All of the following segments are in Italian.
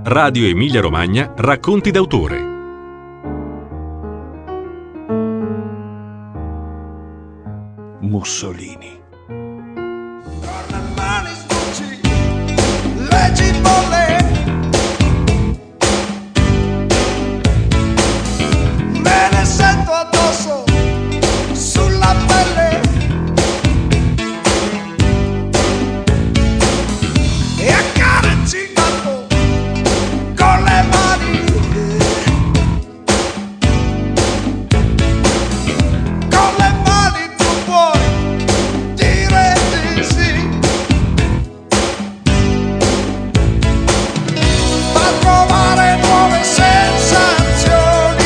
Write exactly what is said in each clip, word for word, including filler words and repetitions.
Radio Emilia Romagna Racconti d'autore. Mussolini. Me ne sento addosso sulla pelle e accarezzi tanto con le mani, con le mani tu puoi dire di sì, fa trovare nuove sensazioni.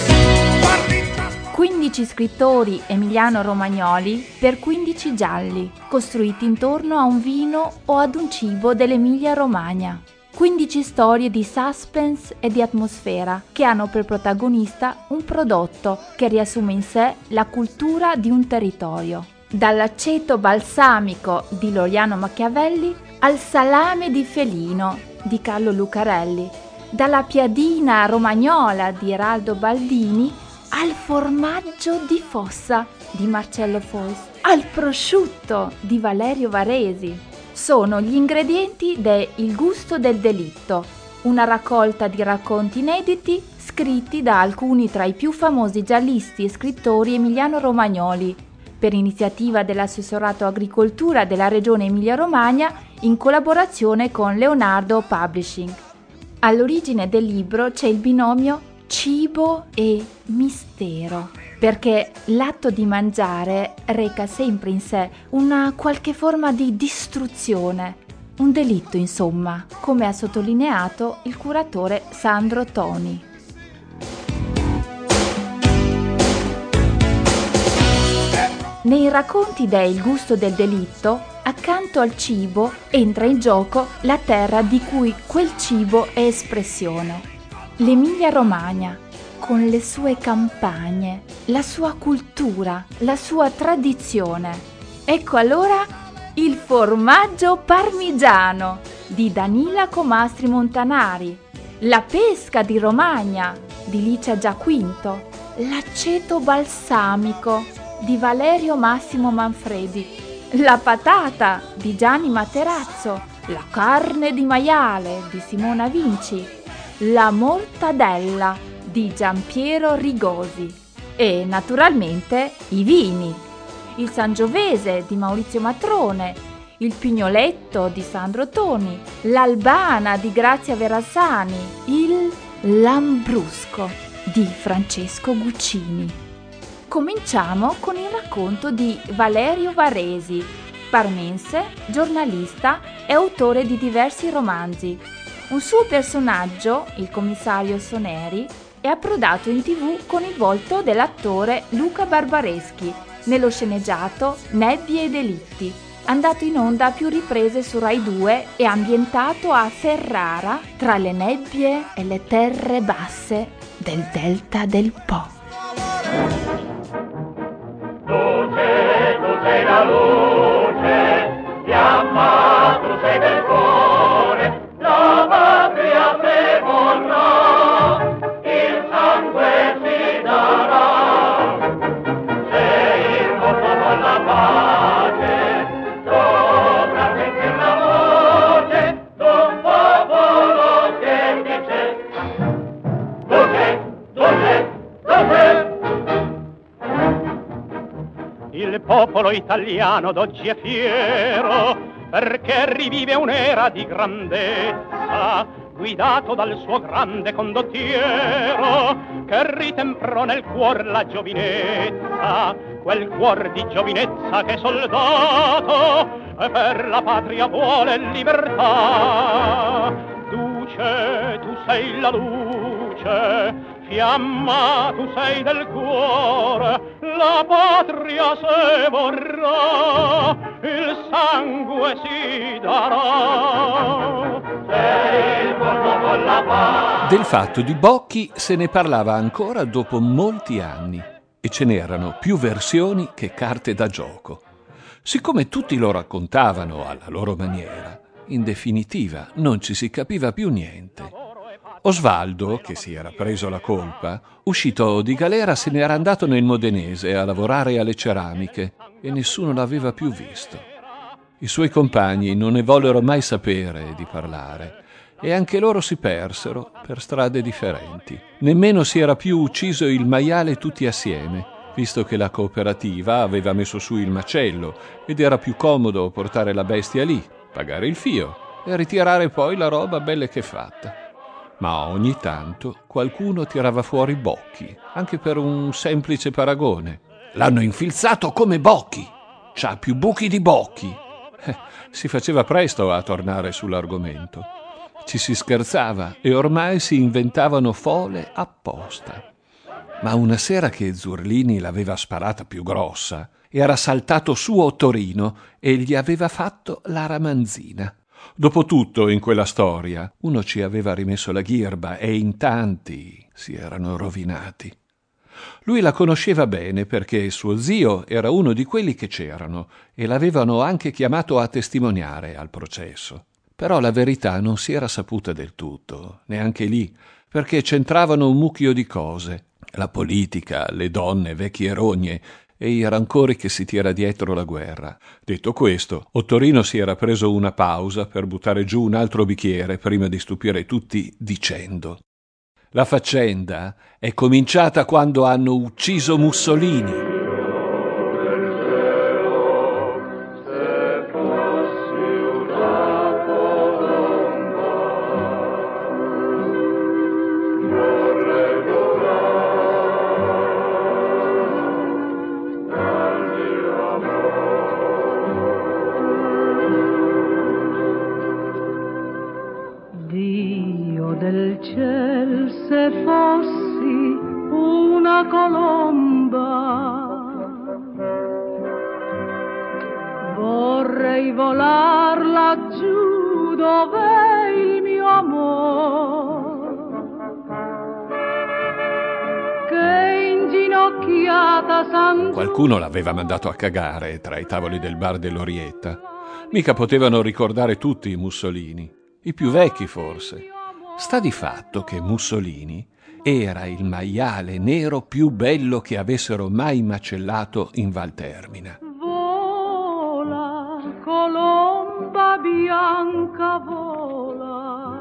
quindici scrittori emiliano-romagnoli per quindici gialli, costruiti intorno a un vino o ad un cibo dell'Emilia-Romagna. quindici storie di suspense e di atmosfera che hanno per protagonista un prodotto che riassume in sé la cultura di un territorio. Dall'aceto balsamico di Loriano Machiavelli al salame di Felino di Carlo Lucarelli, dalla piadina romagnola di Eraldo Baldini al formaggio di Fossa di Marcello Foix, al prosciutto di Valerio Varesi. Sono gli ingredienti de Il gusto del delitto, una raccolta di racconti inediti scritti da alcuni tra i più famosi giallisti e scrittori emiliano-romagnoli, per iniziativa dell'Assessorato Agricoltura della Regione Emilia-Romagna in collaborazione con Leonardo Publishing. All'origine del libro c'è il binomio cibo e mistero, perché l'atto di mangiare reca sempre in sé una qualche forma di distruzione, un delitto insomma, come ha sottolineato il curatore Sandro Toni. Nei racconti de Il gusto del delitto, accanto al cibo entra in gioco la terra di cui quel cibo è espressione. L'Emilia-Romagna, con le sue campagne, la sua cultura, la sua tradizione. Ecco allora il formaggio parmigiano di Danila Comastri Montanari, la pesca di Romagna di Licia Giaquinto, l'aceto balsamico di Valerio Massimo Manfredi, la patata di Gianni Materazzo, la carne di maiale di Simona Vinci, la mortadella di Giampiero Rigosi e naturalmente i vini, il Sangiovese di Maurizio Matrone, il Pignoletto di Sandro Toni, l'Albana di Grazia Verassani, il Lambrusco di Francesco Guccini. Cominciamo con il racconto di Valerio Varesi, parmense, giornalista e autore di diversi romanzi. Un suo personaggio, il commissario Soneri, è approdato in tv con il volto dell'attore Luca Barbareschi nello sceneggiato Nebbie e delitti, andato in onda a più riprese su Rai due e ambientato a Ferrara, tra le nebbie e le terre basse del delta del Po. Luce, tu sei la luce, fiamma, tu sei del cuore, la patria se vorrà, il sangue si darà, se il mondo con la pace, dovrà sentir la voce d'un popolo che dice luce, luce, luce. Il popolo italiano d'oggi è fiero perché rivive un'era di grandezza, guidato dal suo grande condottiero che ritemprò nel cuor la giovinezza, quel cuor di giovinezza che soldato per la patria vuole libertà. Luce, tu sei la luce, fiamma, tu sei del cuore, la patria se vorrà, il sangue si darà. Se il mondo con la pace. Del fatto di Bocchi se ne parlava ancora dopo molti anni e ce n'erano più versioni che carte da gioco. Siccome tutti lo raccontavano alla loro maniera, in definitiva non ci si capiva più niente. Osvaldo, che si era preso la colpa, uscito di galera se n'era andato nel Modenese a lavorare alle ceramiche e nessuno l'aveva più visto. I suoi compagni non ne vollero mai sapere di parlare e anche loro si persero per strade differenti. Nemmeno si era più ucciso il maiale tutti assieme, visto che la cooperativa aveva messo su il macello ed era più comodo portare la bestia lì, pagare il fio e ritirare poi la roba belle che fatta. Ma ogni tanto qualcuno tirava fuori Bocchi, anche per un semplice paragone. L'hanno infilzato come Bocchi, c'ha più buchi di Bocchi. Eh, si faceva presto a tornare sull'argomento. Ci si scherzava e ormai si inventavano fole apposta. Ma una sera che Zurlini l'aveva sparata più grossa, era saltato su Ottorino e gli aveva fatto la ramanzina. Dopotutto, in quella storia, uno ci aveva rimesso la ghirba e in tanti si erano rovinati. Lui la conosceva bene perché suo zio era uno di quelli che c'erano e l'avevano anche chiamato a testimoniare al processo. Però la verità non si era saputa del tutto, neanche lì, perché c'entravano un mucchio di cose. La politica, le donne, vecchie rogne e i rancori che si tira dietro la guerra. Detto questo, Ottorino si era preso una pausa per buttare giù un altro bicchiere prima di stupire tutti dicendo: «La faccenda è cominciata quando hanno ucciso Mussolini». Del ciel, se fossi una colomba, vorrei volar laggiù dove il mio amor, che inginocchiata san... Qualcuno l'aveva mandato a cagare tra i tavoli del bar dell'Orietta. Mica potevano ricordare tutti i Mussolini, i più vecchi forse. Sta di fatto che Mussolini era il maiale nero più bello che avessero mai macellato in Val Termina. Vola, colomba bianca, vola.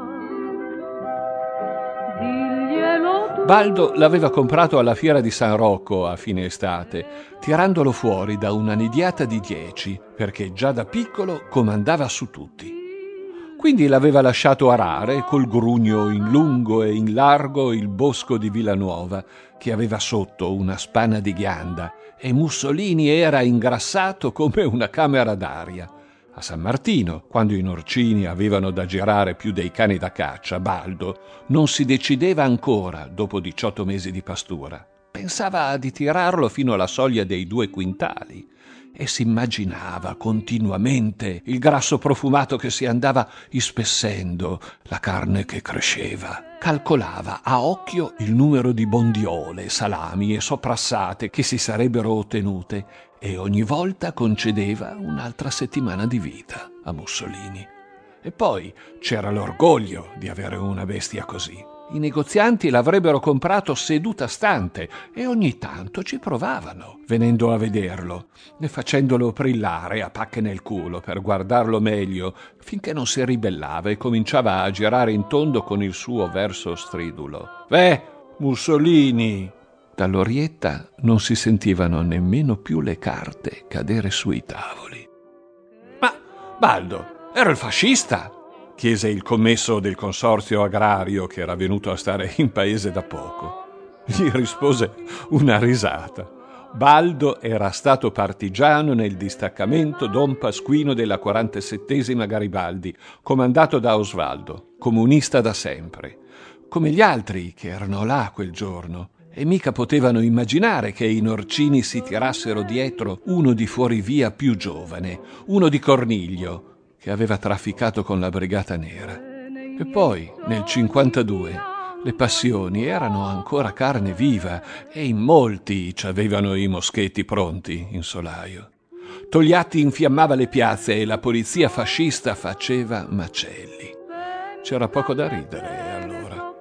Diglielo tu. Baldo l'aveva comprato alla fiera di San Rocco a fine estate, tirandolo fuori da una nidiata di dieci, perché già da piccolo comandava su tutti. Quindi l'aveva lasciato arare col grugno in lungo e in largo il bosco di Villanuova, che aveva sotto una spanna di ghianda, e Mussolini era ingrassato come una camera d'aria. A San Martino, quando i norcini avevano da girare più dei cani da caccia, Baldo non si decideva ancora dopo diciotto mesi di pastura. Pensava di tirarlo fino alla soglia dei due quintali e si immaginava continuamente il grasso profumato che si andava ispessendo, la carne che cresceva. Calcolava a occhio il numero di bondiole, salami e soprassate che si sarebbero ottenute e ogni volta concedeva un'altra settimana di vita a Mussolini. E poi c'era l'orgoglio di avere una bestia così. I negozianti l'avrebbero comprato seduta stante e ogni tanto ci provavano, venendo a vederlo e facendolo brillare a pacche nel culo per guardarlo meglio, finché non si ribellava e cominciava a girare in tondo con il suo verso stridulo. «Beh, Mussolini!» Dall'Orietta non si sentivano nemmeno più le carte cadere sui tavoli. «Ma, Baldo, ero il fascista!» chiese il commesso del consorzio agrario che era venuto a stare in paese da poco. Gli rispose una risata. Baldo era stato partigiano nel distaccamento Don Pasquino della quarantasettesima Garibaldi, comandato da Osvaldo, comunista da sempre, come gli altri che erano là quel giorno. E mica potevano immaginare che i norcini si tirassero dietro uno di fuorivia più giovane, uno di Corniglio, che aveva trafficato con la Brigata Nera. E poi, nel cinquantadue, le passioni erano ancora carne viva e in molti ci avevano i moschetti pronti in solaio. Togliatti infiammava le piazze e la polizia fascista faceva macelli. C'era poco da ridere allora.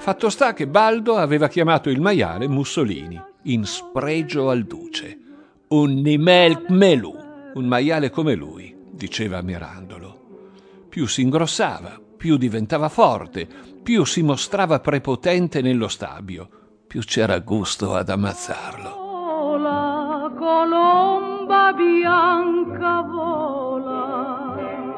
Fatto sta che Baldo aveva chiamato il maiale Mussolini, in spregio al duce. Un nimel melù, un maiale come lui, diceva ammirandolo. Più si ingrossava, più diventava forte, più si mostrava prepotente nello stabio, più c'era gusto ad ammazzarlo. La colomba bianca vola.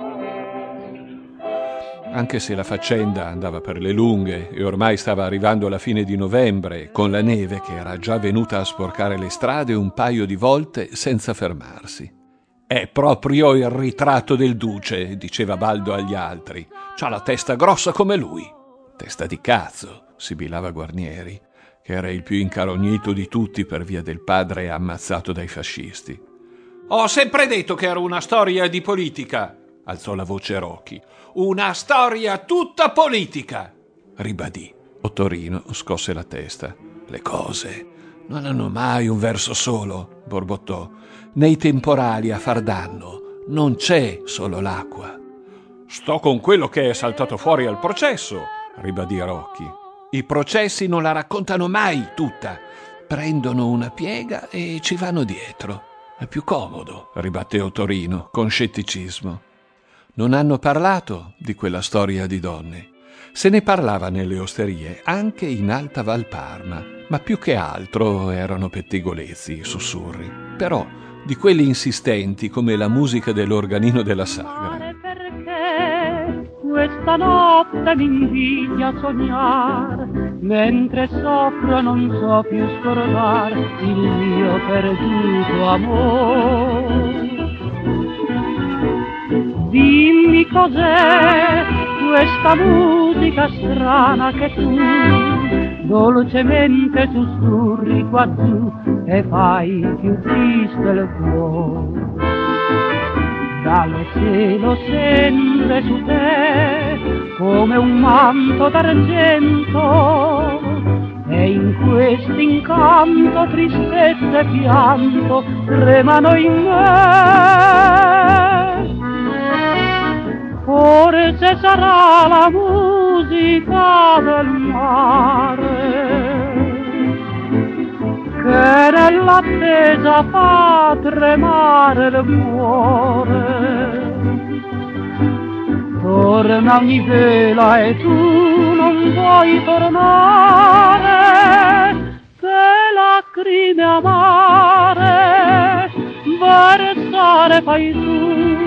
Anche se la faccenda andava per le lunghe e ormai stava arrivando la fine di novembre, con la neve che era già venuta a sporcare le strade un paio di volte senza fermarsi. «È proprio il ritratto del duce», diceva Baldo agli altri. «C'ha la testa grossa come lui». «Testa di cazzo», sibilava Guarnieri, che era il più incarognito di tutti per via del padre ammazzato dai fascisti. «Ho sempre detto che era una storia di politica», alzò la voce Rocchi. «Una storia tutta politica», ribadì. Ottorino scosse la testa. «Le cose non hanno mai un verso solo», borbottò. «Nei temporali a far danno non c'è solo l'acqua». «Sto con quello che è saltato fuori al processo», ribadì Rocchi. «I processi non la raccontano mai tutta. Prendono una piega e ci vanno dietro. È più comodo», ribatté Ottorino con scetticismo. Non hanno parlato di quella storia di donne. Se ne parlava nelle osterie, anche in Alta Val Parma, ma più che altro erano pettegolezzi, sussurri. Però di quelli insistenti come la musica dell'organino della sagra. Perché questa notte mi invidia sognar, mentre soffro non so più scordar il mio perduto amor. Dimmi cos'è questa musica strana che tu dolcemente sussurri qua giù e fai più triste il cuore. Dal cielo scende su te come un manto d'argento e in quest'incanto tristezza e pianto tremano in me. Forse sarà la musica del mare che nell'attesa fa tremare il cuore. Torna ogni vela e tu non vuoi tornare, che lacrime amare versare fai tu.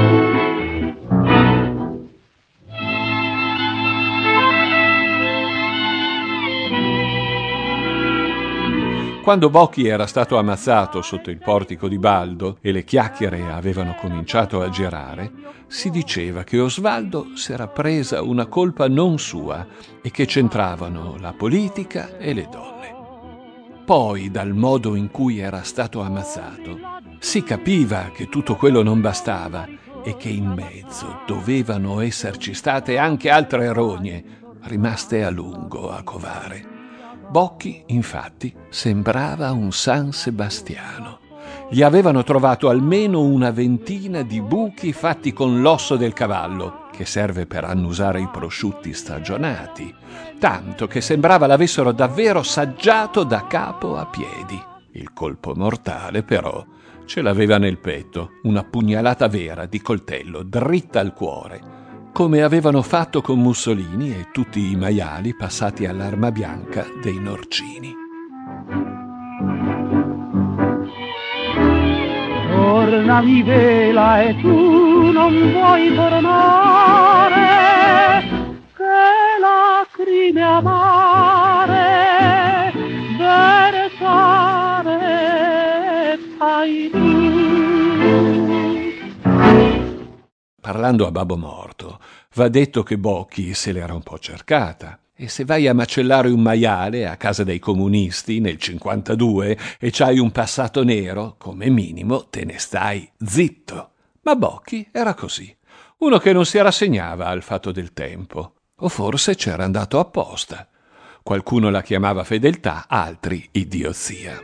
Quando Bocchi era stato ammazzato sotto il portico di Baldo e le chiacchiere avevano cominciato a girare, si diceva che Osvaldo s'era presa una colpa non sua e che c'entravano la politica e le donne. Poi, dal modo in cui era stato ammazzato, si capiva che tutto quello non bastava e che in mezzo dovevano esserci state anche altre rogne, rimaste a lungo a covare. Bocchi, infatti, sembrava un San Sebastiano. Gli avevano trovato almeno una ventina di buchi fatti con l'osso del cavallo, che serve per annusare i prosciutti stagionati, tanto che sembrava l'avessero davvero saggiato da capo a piedi. Il colpo mortale, però, ce l'aveva nel petto, una pugnalata vera di coltello dritta al cuore, come avevano fatto con Mussolini e tutti i maiali passati all'arma bianca dei Norcini. Torna mi vela e tu non vuoi tornare, che lacrime amare versare fai tu. Parlando a babbo morto, va detto che Bocchi se l'era un po' cercata. E se vai a macellare un maiale a casa dei comunisti nel cinquantadue e c'hai un passato nero, come minimo te ne stai zitto. Ma Bocchi era così, uno che non si rassegnava al fatto del tempo. O forse c'era andato apposta. Qualcuno la chiamava fedeltà, altri idiozia.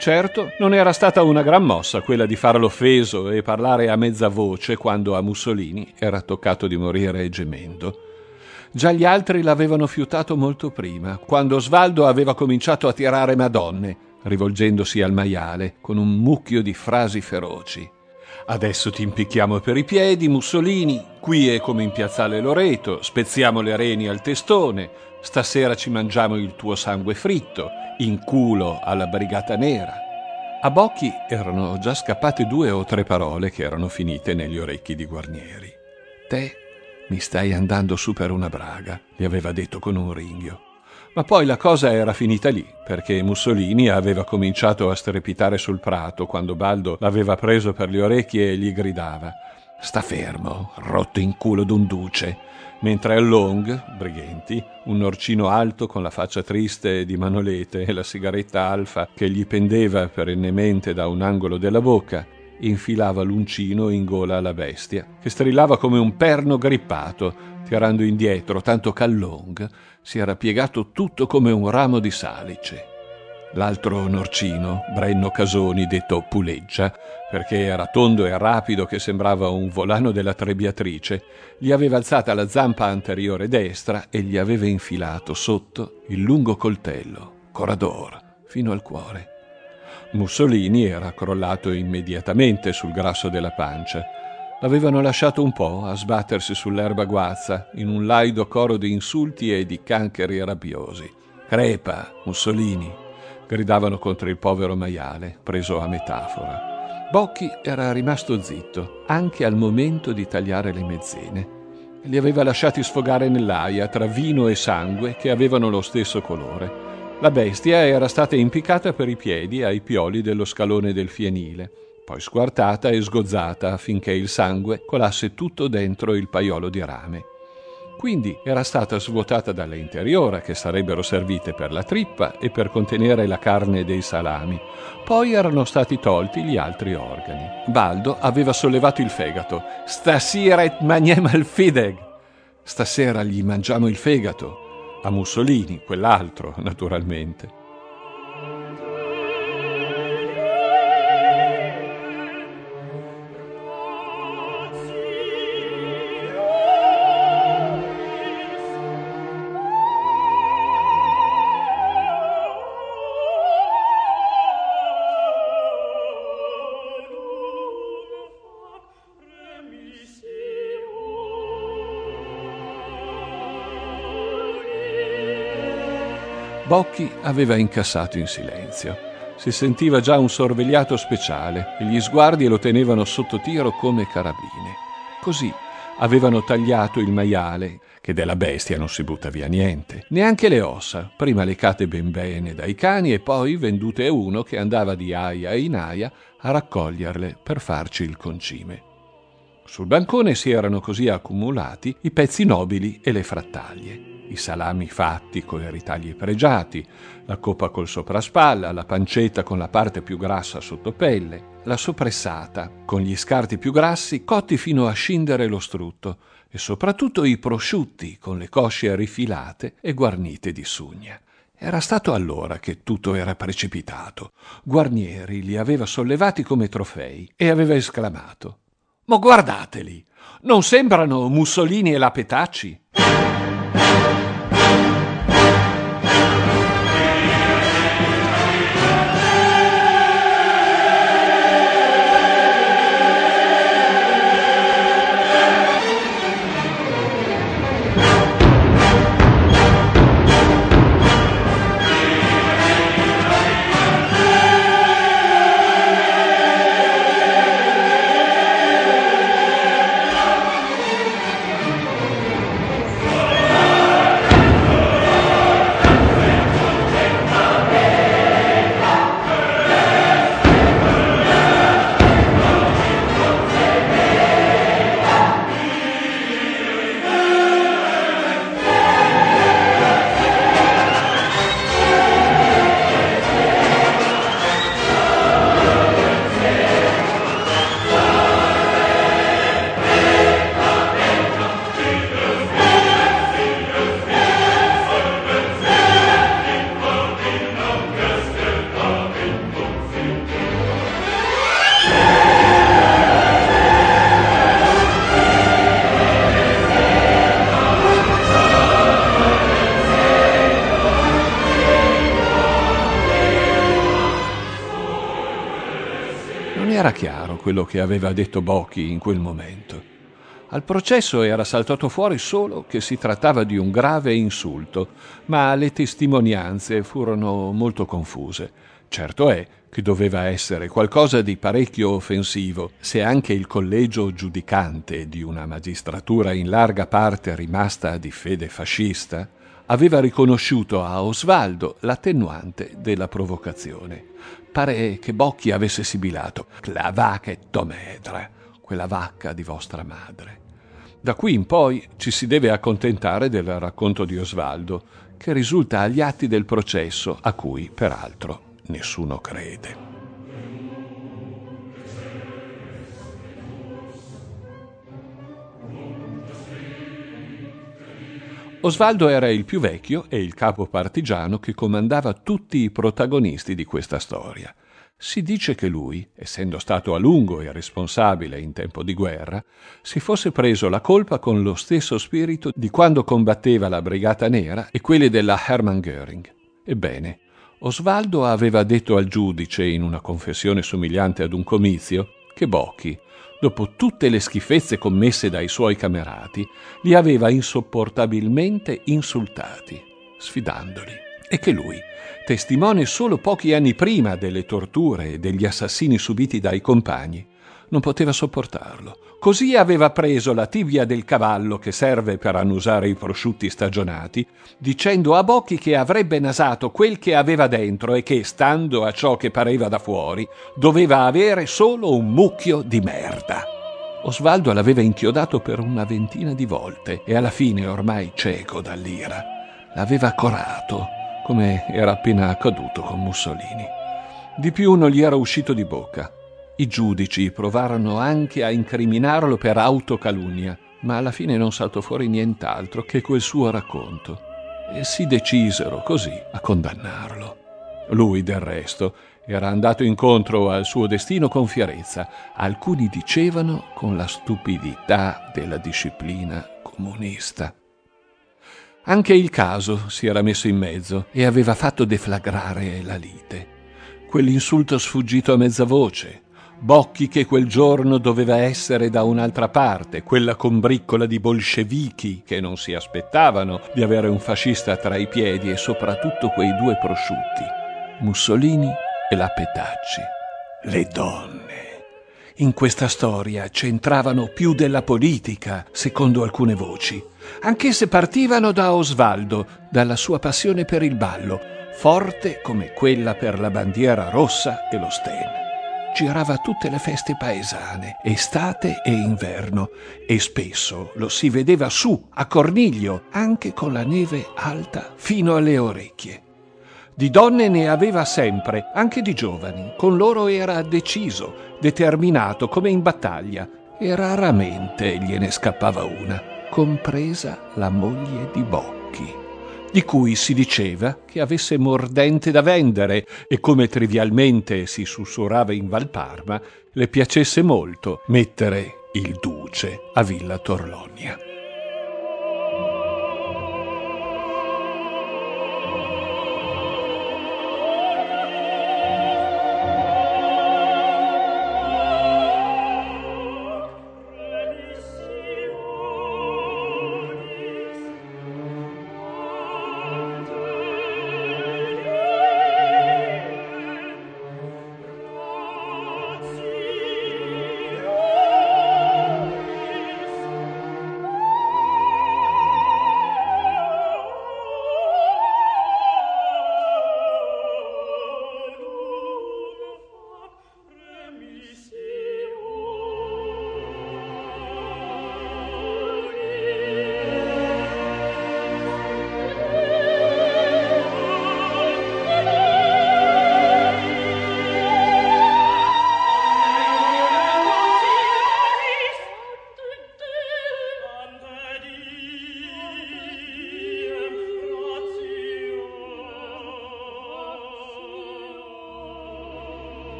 Certo, non era stata una gran mossa quella di farlo offeso e parlare a mezza voce quando a Mussolini era toccato di morire gemendo. Già gli altri l'avevano fiutato molto prima, quando Osvaldo aveva cominciato a tirare madonne, rivolgendosi al maiale con un mucchio di frasi feroci. Adesso ti impicchiamo per i piedi, Mussolini, qui è come in piazzale Loreto, spezziamo le reni al testone, stasera ci mangiamo il tuo sangue fritto, in culo alla Brigata Nera. A Bocchi erano già scappate due o tre parole che erano finite negli orecchi di Guarnieri. Te mi stai andando su per una braga, gli aveva detto con un ringhio. Ma poi la cosa era finita lì, perché Mussolini aveva cominciato a strepitare sul prato quando Baldo l'aveva preso per le orecchie e gli gridava «Sta fermo, rotto in culo d'un duce», mentre al Long, Brighenti, un norcino alto con la faccia triste di Manolete e la sigaretta alfa che gli pendeva perennemente da un angolo della bocca, infilava l'uncino in gola alla bestia, che strillava come un perno grippato, tirando indietro, tanto che al Long si era piegato tutto come un ramo di salice. L'altro norcino, Brenno Casoni, detto Puleggia, perché era tondo e rapido che sembrava un volano della trebbiatrice, gli aveva alzata la zampa anteriore destra e gli aveva infilato sotto il lungo coltello, corador, fino al cuore. Mussolini era crollato immediatamente sul grasso della pancia. L'avevano lasciato un po' a sbattersi sull'erba guazza in un laido coro di insulti e di cancheri rabbiosi. «Crepa, Mussolini!» gridavano contro il povero maiale, preso a metafora. Bocchi era rimasto zitto, anche al momento di tagliare le mezzene. Li aveva lasciati sfogare nell'aia tra vino e sangue che avevano lo stesso colore. La bestia era stata impiccata per i piedi ai pioli dello scalone del fienile, poi squartata e sgozzata affinché il sangue colasse tutto dentro il paiolo di rame. Quindi era stata svuotata dalle interiora, che sarebbero servite per la trippa e per contenere la carne dei salami. Poi erano stati tolti gli altri organi. Baldo aveva sollevato il fegato. «Stasera et maniem al fideg!» Stasera gli mangiamo il fegato. A Mussolini, quell'altro, naturalmente. Bocchi aveva incassato in silenzio. Si sentiva già un sorvegliato speciale e gli sguardi lo tenevano sotto tiro come carabine. Così avevano tagliato il maiale, che della bestia non si butta via niente, neanche le ossa, prima lecate ben bene dai cani e poi vendute a uno che andava di aia in aia a raccoglierle per farci il concime. Sul bancone si erano così accumulati i pezzi nobili e le frattaglie. I salami fatti con i ritagli pregiati, la coppa col sopraspalla, la pancetta con la parte più grassa sotto pelle, la soppressata con gli scarti più grassi cotti fino a scindere lo strutto e soprattutto i prosciutti con le cosce rifilate e guarnite di sugna. Era stato allora che tutto era precipitato. Guarnieri li aveva sollevati come trofei e aveva esclamato: «Ma guardateli! Non sembrano Mussolini e la Petacci?» era chiaro quello che aveva detto Bocchi in quel momento. Al processo era saltato fuori solo che si trattava di un grave insulto, ma le testimonianze furono molto confuse. Certo è che doveva essere qualcosa di parecchio offensivo, se anche il collegio giudicante di una magistratura in larga parte rimasta di fede fascista aveva riconosciuto a Osvaldo l'attenuante della provocazione. Pare che Bocchi avesse sibilato «La vacca è tomedra, quella vacca di vostra madre». Da qui in poi ci si deve accontentare del racconto di Osvaldo, che risulta agli atti del processo, a cui, peraltro, nessuno crede. Osvaldo era il più vecchio e il capo partigiano che comandava tutti i protagonisti di questa storia. Si dice che lui, essendo stato a lungo il responsabile in tempo di guerra, si fosse preso la colpa con lo stesso spirito di quando combatteva la Brigata Nera e quelle della Hermann Göring. Ebbene, Osvaldo aveva detto al giudice, in una confessione somigliante ad un comizio, che Bocchi, dopo tutte le schifezze commesse dai suoi camerati, li aveva insopportabilmente insultati, sfidandoli, e che lui, testimone solo pochi anni prima delle torture e degli assassini subiti dai compagni, non poteva sopportarlo. Così aveva preso la tibia del cavallo che serve per annusare i prosciutti stagionati, dicendo a Bocchi che avrebbe nasato quel che aveva dentro e che, stando a ciò che pareva da fuori, doveva avere solo un mucchio di merda. Osvaldo l'aveva inchiodato per una ventina di volte e alla fine, ormai cieco dall'ira, l'aveva corato, come era appena accaduto con Mussolini. Di più non gli era uscito di bocca. I giudici provarono anche a incriminarlo per autocalunnia, ma alla fine non saltò fuori nient'altro che quel suo racconto, e si decisero così a condannarlo. Lui, del resto, era andato incontro al suo destino con fierezza, alcuni dicevano con la stupidità della disciplina comunista. Anche il caso si era messo in mezzo e aveva fatto deflagrare la lite. Quell'insulto sfuggito a mezza voce, Bocchi che quel giorno doveva essere da un'altra parte, quella combriccola di bolscevichi che non si aspettavano di avere un fascista tra i piedi, e soprattutto quei due prosciutti, Mussolini e la Petacci. Le donne in questa storia c'entravano più della politica, secondo alcune voci, anch'esse partivano da Osvaldo, dalla sua passione per il ballo, forte come quella per la bandiera rossa e lo Sten. Girava tutte le feste paesane, estate e inverno, e spesso lo si vedeva su, a Corniglio, anche con la neve alta fino alle orecchie. Di donne ne aveva sempre, anche di giovani. Con loro era deciso, determinato come in battaglia, e raramente gliene scappava una, compresa la moglie di Bocchi, di cui si diceva che avesse mordente da vendere e, come trivialmente si sussurrava in Valparma, le piacesse molto mettere il duce a Villa Torlonia.